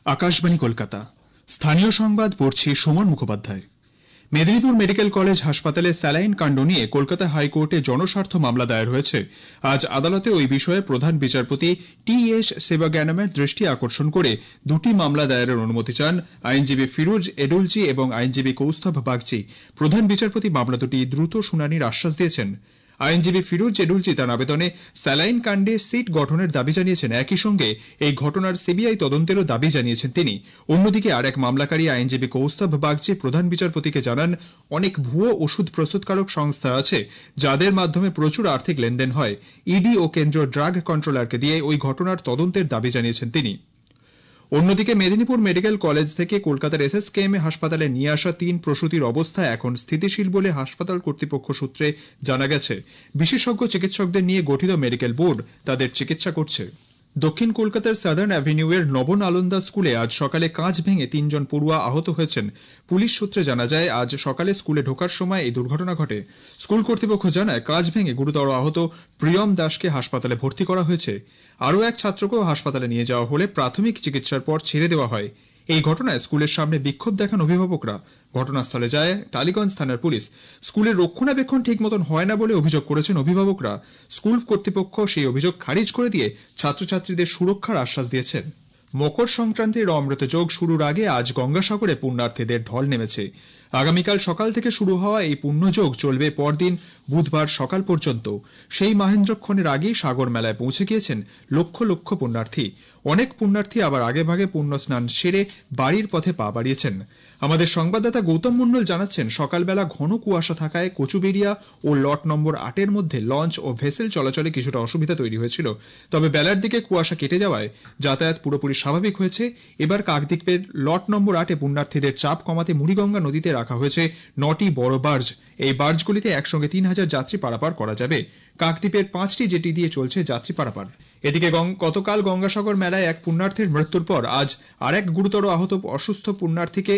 আকাশবাণী কলকাতা। স্থানীয় সংবাদ পড়ছি সুমন মুখোপাধ্যায়। মেদিনীপুর মেডিকেল কলেজ হাসপাতালে স্যালাইন কাণ্ড নিয়ে কলকাতা হাইকোর্টে জনস্বার্থ মামলা দায়ের হয়েছে। আজ আদালতে ওই বিষয়ে প্রধান বিচারপতি টি.এস. শিবজ্ঞানমের দৃষ্টি আকর্ষণ করে দুটি মামলা দায়েরের অনুমতি চান আইনজীবী ফিরোজ এডুলজি এবং আইনজীবী কৌস্তভ বাগচি। প্রধান বিচারপতি মামলা দুটি দ্রুত শুনানির আশ্বাস দিয়েছেন। আইনজীবী ফিরোজ এডুলজি তার আবেদনে স্যালাইন কাণ্ডে সিট গঠনের দাবি জানিয়েছেন। একই সঙ্গে এই ঘটনার সিবিআই তদন্তেরও দাবি জানিয়েছেন তিনি। অন্যদিকে আরেক মামলাকারী আইনজীবী কৌস্তভ বাগচি প্রধান বিচারপতিকে জানান, অনেক ভুয়ো ওষুধ প্রস্তুতকারক সংস্থা আছে যাদের মাধ্যমে প্রচুর আর্থিক লেনদেন হয়। ইডি ও কেন্দ্রীয় ড্রাগ কন্ট্রোলারকে দিয়ে ওই ঘটনার তদন্তের দাবি জানিয়েছেন তিনি। অন্যদিকে মেদিনীপুর মেডিকেল কলেজ থেকে কলকাতার এসএসকেএমএ হাসপাতালে নিয়ে আসা 3 প্রসূতির অবস্থা এখন স্থিতিশীল বলে হাসপাতাল কর্তৃপক্ষ সূত্রে জানা গেছে। বিশেষজ্ঞ চিকিৎসকদের নিয়ে গঠিত মেডিকেল বোর্ড তাদের চিকিৎসা করছে। দক্ষিণ কলকাতার সাদার্ন অ্যাভিনিউয়ের নবনালন্দা স্কুলে আজ সকালে কাঁচ ভেঙে 3 জন পড়ুয়া আহত হয়েছেন। পুলিশ সূত্রে জানা যায়, আজ সকালে স্কুলে ঢোকার সময় এই দুর্ঘটনা ঘটে। স্কুল কর্তৃপক্ষ জানায়, কাঁচ ভেঙে গুরুতর আহত প্রিয়ম দাসকে হাসপাতালে ভর্তি করা হয়েছে। আরও এক ছাত্রকেও হাসপাতালে নিয়ে যাওয়া হলে প্রাথমিক চিকিৎসার পর ছেড়ে দেওয়া হয়। এই ঘটনায় স্কুলের সামনে বিক্ষোভ দেখান অভিভাবকরা। ঘটনাস্থলে যায় টালিগঞ্জ থানার পুলিশ। স্কুলের রক্ষণাবেক্ষণ ঠিক মতন হয় না বলে অভিযোগ করেছেন অভিভাবকরা। স্কুল কর্তৃপক্ষ সেই অভিযোগ খারিজ করে দিয়ে ছাত্রছাত্রীদের সুরক্ষার আশ্বাস দিয়েছেন। মকর সংক্রান্তির অমৃতযোগ শুরুর আগে আজ গঙ্গাসাগরে পুণ্যার্থীদের ঢল নেমেছে। আগামীকাল সকাল থেকে শুরু হওয়া এই পুণ্যযোগ চলবে পরদিন বুধবার সকাল পর্যন্ত। সেই মহেন্দ্রক্ষণের আগেই সাগর মেলায় পৌঁছে গিয়েছেন লক্ষ লক্ষ পুণ্যার্থী। অনেক পুণ্যার্থী আবার আগেভাগে পুণ্য স্নান সেরে বাড়ির পথে পা বাড়িয়েছেন। আমাদের সংবাদদাতা গৌতম মণ্ডল জানাচ্ছেন, সকালবেলা ঘন কুয়াশা থাকায় কচুবেড়িয়া ও লট নম্বর 8-এর মধ্যে লঞ্চ ও ভেসেল চলাচলে কিছুটা অসুবিধা তৈরি হয়েছিল। তবে বেলার দিকে কুয়াশা কেটে যাওয়ায় যাতায়াত পুরোপুরি স্বাভাবিক হয়েছে। এবার কাকদ্বীপের লট নম্বর 8-এ পুণ্যার্থীদের চাপ কমাতে মুড়িগঙ্গা নদীতে রাখা হয়েছে 9টি বড় বার্জ। এই বার্জগুলিতে একসঙ্গে 3000 যাত্রী পারাপার করা যাবে। কাকদ্বীপের 5টি জেটি দিয়ে চলছে যাত্রী পারাপার। এদিকে গতকাল গঙ্গাসাগর মেলায় এক পুণ্যার্থীর মৃত্যুর পর আজ আরেক গুরুতর আহত অসুস্থ পুণ্যার্থীকে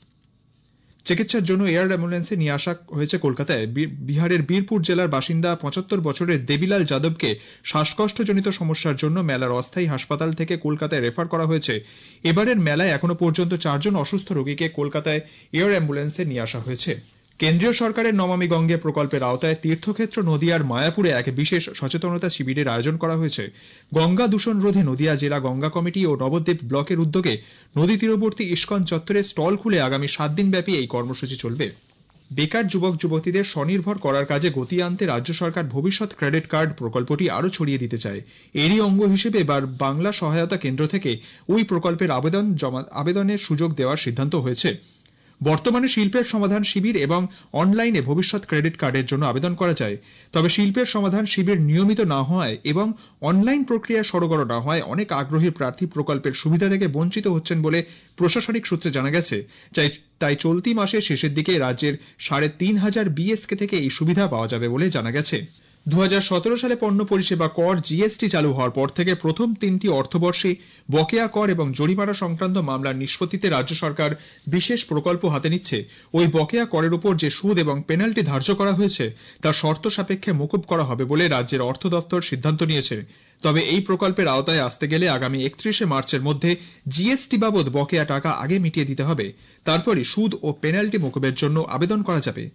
চিকিৎসার জন্য এয়ার অ্যাম্বুলেন্সে নিয়ে আসা হয়েছে কলকাতায়। বিহারের বীরপুর জেলার বাসিন্দা 75 বছরের দেবিলাল যাদবকে শ্বাসকষ্টজনিত সমস্যার জন্য মেলার অস্থায়ী হাসপাতাল থেকে কলকাতায় রেফার করা হয়েছে। এবারের মেলায় এখনো পর্যন্ত 4 জন অসুস্থ রোগীকে কলকাতায় এয়ার অ্যাম্বুলেন্সে নিয়ে আসা হয়েছে। কেন্দ্রীয় সরকারের নমামি গঙ্গে প্রকল্পের আওতায় তীর্থক্ষেত্র নদিয়ার মায়াপুরে এক বিশেষ সচেতনতা শিবিরের আয়োজন করা হয়েছে। গঙ্গা দূষণ রোধে নদিয়া জেলা গঙ্গা কমিটি ও নবদ্বীপ ব্লকের উদ্যোগে নদী তীরবর্তী ইস্কন চত্বরে স্টল খুলে আগামী 7 দিন ব্যাপী এই কর্মসূচি চলবে। বেকার যুবক যুবতীদের স্বনির্ভর করার কাজে গতি আনতে রাজ্য সরকার ভবিষ্যৎ ক্রেডিট কার্ড প্রকল্পটি আরও ছড়িয়ে দিতে চায়। এরই অঙ্গ হিসেবে এবার বাংলা সহায়তা কেন্দ্র থেকে ওই প্রকল্পের আবেদনের সুযোগ দেওয়ার সিদ্ধান্ত হয়েছে। বর্তমানে শিল্পের সমাধান শিবির এবং অনলাইনে ভবিষ্যৎ ক্রেডিট কার্ডের জন্য আবেদন করা যায়। তবে শিল্পের সমাধান শিবির নিয়মিত না হওয়ায় এবং অনলাইন প্রক্রিয়া সড়গড় না হওয়ায় অনেক আগ্রহী প্রার্থী প্রকল্পের সুবিধা থেকে বঞ্চিত হচ্ছেন বলে প্রশাসনিক সূত্রে জানা গেছে। তাই চলতি মাসের শেষের দিকে রাজ্যের 3500 বিএসকে থেকে এই সুবিধা পাওয়া যাবে বলে জানা গেছে। 2017 সালে পণ্য পরিষেবা কর জিএসটি চালু হওয়ার পর থেকে প্রথম 3টি অর্থবর্ষে বকেয়া কর এবং জরিমানা সংক্রান্ত মামলার নিষ্পত্তিতে রাজ্য সরকার বিশেষ প্রকল্প হাতে নিচ্ছে। ওই বকেয়া করের উপর যে সুদ এবং পেনাল্টি ধার্য করা হয়েছে তা শর্ত সাপেক্ষে মকুব করা হবে বলে রাজ্যের অর্থ দপ্তর সিদ্ধান্ত নিয়েছে। তবে এই প্রকল্পের আওতায় আসতে গেলে আগামী 31শে মার্চের মধ্যে জিএসটি বাবদ বকেয়া টাকা আগে মিটিয়ে দিতে হবে। তারপরই সুদ ও পেনাল্টি মকুবের জন্য আবেদন করা যাবে।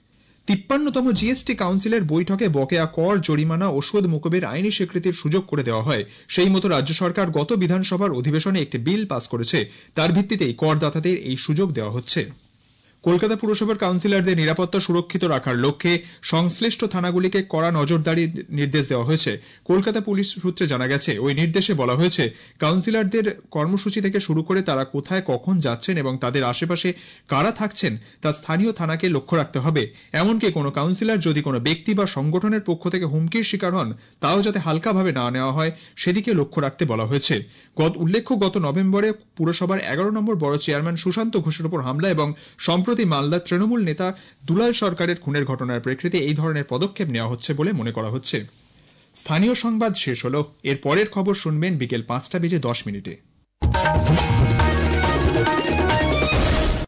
53তম জিএসটি কাউন্সিলের বৈঠকে বকেয়া কর, জরিমানা ও সুদ মকুবের আইনি স্বীকৃতির সুযোগ করে দেওয়া হয়। সেই মতো রাজ্য সরকার গত বিধানসভার অধিবেশনে একটি বিল পাস করেছে। তার ভিত্তিতেই করদাতাদের এই সুযোগ দেওয়া হচ্ছে। কলকাতা পুরসভার কাউন্সিলরদের নিরাপত্তা সুরক্ষিত রাখার লক্ষ্যে সংশ্লিষ্ট থানাগুলিকে কড়া নজরদারির নির্দেশ দেওয়া হয়েছে। কলকাতা পুলিশ সূত্রে জানা গেছে, ওই নির্দেশে বলা হয়েছে, কাউন্সিলরদের কর্মসূচি থেকে শুরু করে তারা কোথায় কখন যাচ্ছেন এবং তাদের আশেপাশে কারা থাকছেন তা স্থানীয় থানাকে লক্ষ্য রাখতে হবে। এমনকি কোনো কাউন্সিলর যদি কোনো ব্যক্তি বা সংগঠনের পক্ষ থেকে হুমকির শিকার হন তাও যাতে হালকাভাবে না নেওয়া হয় সেদিকে লক্ষ্য রাখতে বলা হয়েছে। উল্লেখ্য, গত নভেম্বরে পুরসভার 11 নম্বর বড় চেয়ারম্যান সুশান্ত ঘোষের উপর হামলা এবং সম্প্রতি মালদার তৃণমূল নেতা দুলাল সরকারের খুনের ঘটনার প্রেক্ষিতে এই ধরনের পদক্ষেপ নেওয়া হচ্ছে বলে মনে করা হচ্ছে। স্থানীয় সংবাদ শেষ হলো। এর পরের খবর শুনবেন বিকেল 5টা বেজে 10 মিনিটে।